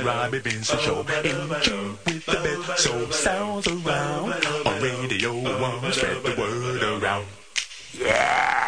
Robbie Vincent Show. In tune with the best soul sounds around. On Radio 1, spread the word around. Yeah!